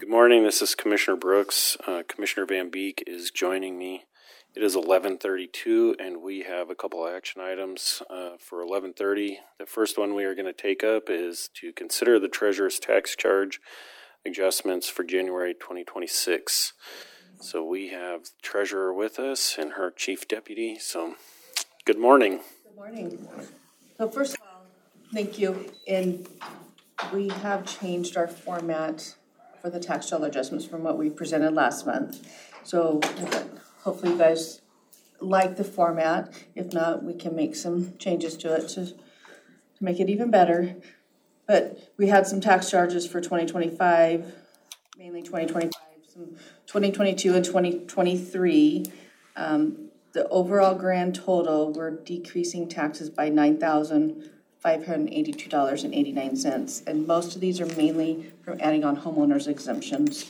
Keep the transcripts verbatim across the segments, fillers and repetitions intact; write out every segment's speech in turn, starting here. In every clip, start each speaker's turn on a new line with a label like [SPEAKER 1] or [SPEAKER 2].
[SPEAKER 1] Good morning. This is Commissioner Brooks. Uh, Commissioner Van Beek is joining me. It is eleven thirty-two, and we have a couple action items uh, for eleven thirty. The first one we are going to take up is to consider the treasurer's tax charge adjustments for January twenty twenty-six. So we have the treasurer with us and her chief deputy. So good morning.
[SPEAKER 2] Good morning. So first of all, thank you. And we have changed our format for the tax dollar adjustments from what we presented last month. So hopefully you guys like the format. If not, we can make some changes to it to, to make it even better. But we had some tax charges for twenty twenty-five, mainly twenty twenty-five, some twenty twenty-two and twenty twenty-three. Um, the overall grand total, we're decreasing taxes by nine thousand five hundred eighty-two dollars and eighty-nine cents. And most of these are mainly from adding on homeowners exemptions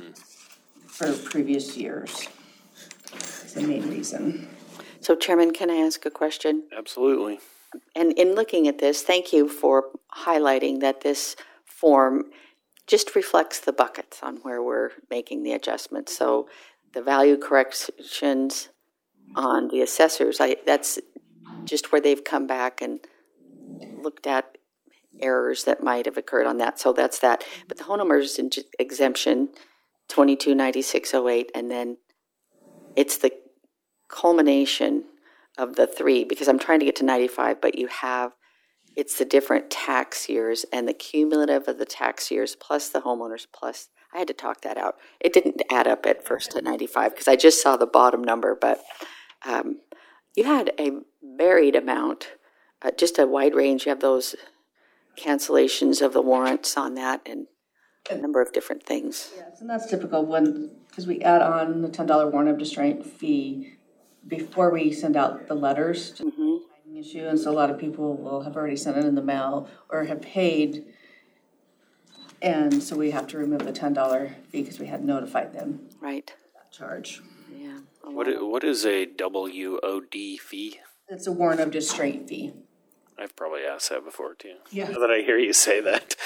[SPEAKER 2] for previous years. That's the main reason.
[SPEAKER 3] So, Chairman, can I ask a question?
[SPEAKER 1] Absolutely.
[SPEAKER 3] And in looking at this, thank you for highlighting that this form just reflects the buckets on where we're making the adjustments. So the value corrections on the assessors, I, that's just where they've come back and looked at errors that might have occurred on that. So that's that. But the homeowners exemption, twenty-two ninety-six oh eight, and then it's the culmination of the three, because I'm trying to get to ninety-five, but you have, it's the different tax years and the cumulative of the tax years plus the homeowners plus, I had to talk that out. It didn't add up at first to ninety-five because I just saw the bottom number, but um, you had a varied amount, uh, just a wide range. You have those cancellations of the warrants on that and a number of different things.
[SPEAKER 2] Yes, and that's typical when, because we add on the ten dollar warrant of distraint fee before we send out the letters to mm-hmm. the issue, and so a lot of people will have already sent it in the mail or have paid, and so we have to remove the ten dollar fee because we had notified them.
[SPEAKER 3] Right.
[SPEAKER 2] That charge.
[SPEAKER 3] Yeah.
[SPEAKER 1] What is, what is a W O D fee?
[SPEAKER 2] It's a warrant of distraint fee.
[SPEAKER 1] I've probably asked that before too.
[SPEAKER 2] Yeah.
[SPEAKER 1] Now that I hear you say that.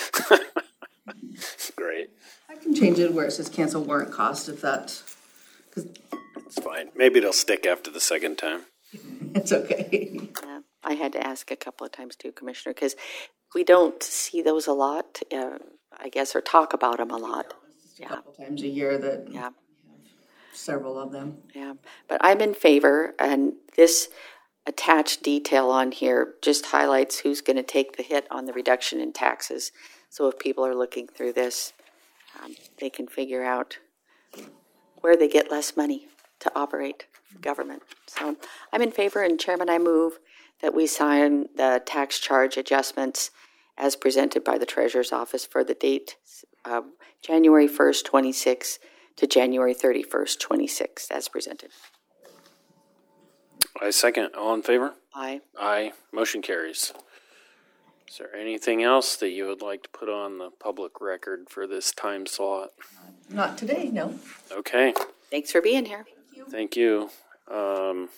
[SPEAKER 1] Great.
[SPEAKER 2] I can change it where it says cancel warrant cost if that, because
[SPEAKER 1] it's fine. Maybe it'll stick after the second time.
[SPEAKER 2] It's okay.
[SPEAKER 3] Yeah, I had to ask a couple of times too, Commissioner, because we don't see those a lot, uh, I guess, or talk about them a lot.
[SPEAKER 2] A yeah. couple times a year that
[SPEAKER 3] yeah.
[SPEAKER 2] have several of them.
[SPEAKER 3] Yeah, but I'm in favor, and this attached detail on here just highlights who's going to take the hit on the reduction in taxes. So if people are looking through this, um, they can figure out where they get less money to operate government. So I'm in favor, and Chairman, I move that we sign the tax charge adjustments as presented by the Treasurer's Office for the date of January first, twenty-six to January thirty-first, twenty-six, as presented.
[SPEAKER 1] I second. All in favor?
[SPEAKER 3] Aye.
[SPEAKER 1] Aye. Motion carries. Is there anything else that you would like to put on the public record for this time slot?
[SPEAKER 2] Not today, no.
[SPEAKER 1] Okay.
[SPEAKER 3] Thanks for being here.
[SPEAKER 2] Thank you.
[SPEAKER 1] Thank you. Um,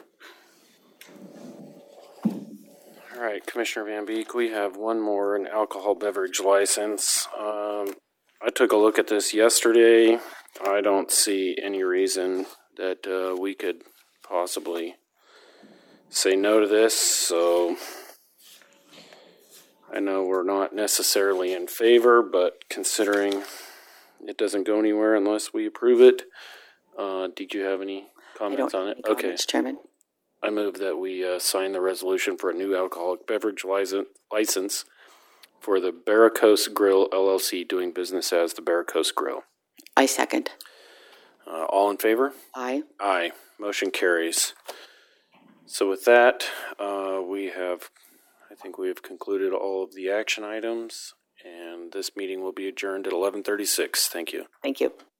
[SPEAKER 1] all right, Commissioner Van Beek, we have one more, an alcohol beverage license. Um, I took a look at this yesterday. I don't see any reason that uh, we could possibly say no to this, so I know we're not necessarily in favor, but considering it doesn't go anywhere unless we approve it, uh, did you have any comments on it?
[SPEAKER 3] Any comments, okay. Chairman.
[SPEAKER 1] I move that we uh, sign the resolution for a new alcoholic beverage license, license for the Barracos Grill L L C, doing business as the Barracos Grill.
[SPEAKER 3] I second.
[SPEAKER 1] Uh, all in favor?
[SPEAKER 3] Aye.
[SPEAKER 1] Aye. Motion carries. So with that, uh, we have, I think we have concluded all of the action items, and this meeting will be adjourned at eleven thirty-six. Thank you.
[SPEAKER 3] Thank you.